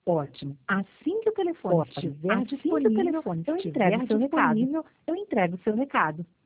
Ótimo. Assim que o telefone estiver disponível, eu entrego o seu recado.